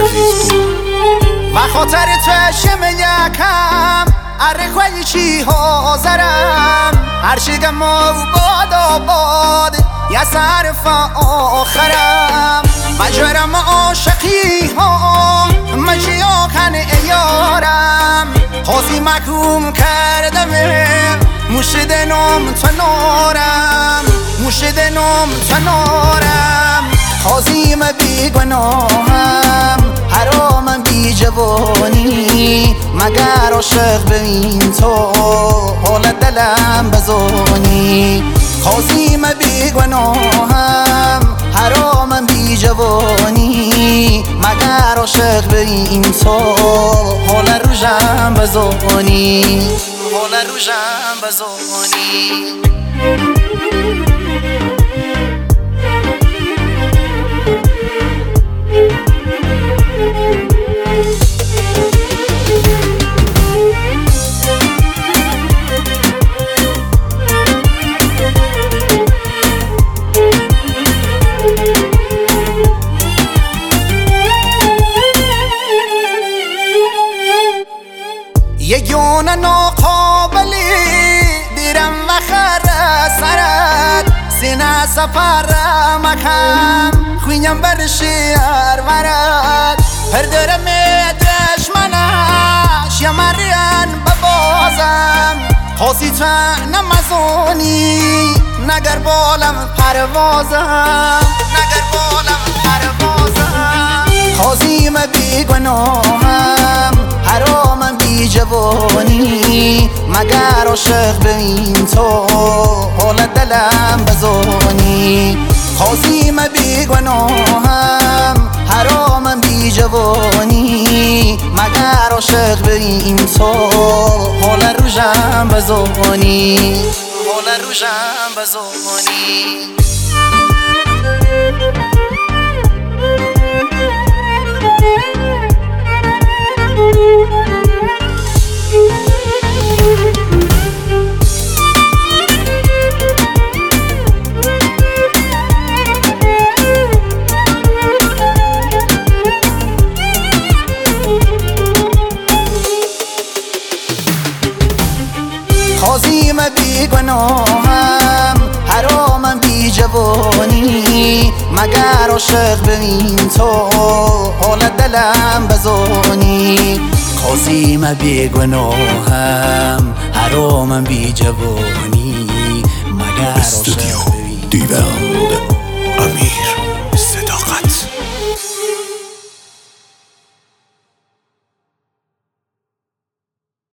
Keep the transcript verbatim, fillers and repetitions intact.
عزیز بود و خاطر تو شم یکم اره چی حاضرم هر شگم و باد آباد یا صرف آخرم مجرم عاشقی ها مجیا کن ایارم خوزی مکوم کردم موشد نام تنارم موشد نام تنارم خوزیم بی گناهم حرامم بی جوانی مگر عاشق ببین تو حال دلم بزانی خوزیم بی گناهم حرامم بی جوانی مگر عاشق ببین تو حال روشم بزانی حال روشم بزانی یگون ناقابلی دیرم و خر سرد سینه سفر مکم خوینم بر شیر ورد هر درم دشمنش یا مرین ببازم خوزی تو نمزونی نگر بالم پروازم نگر بالم پروازم خوزیم بی گناهم حرامم بی جوانی مگر عاشق ببین تو حال دلم بزانی خوزیم بی گناهم حرامم بی جوانی مگر عاشق ببین تو حال روشم بزانی حال روشم بزانی خوزیم بی گناهم حرامم بی جوانی مگر عاشق ببین تو حال دلم بزانی خوزیم بی گناهم حرامم بی جوانی